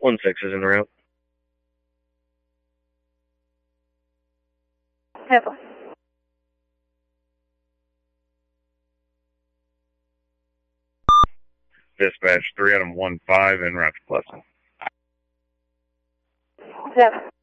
1-6 is en route. Heaven. Dispatch 3 Adam 1-5 en route to Pleasant. 7.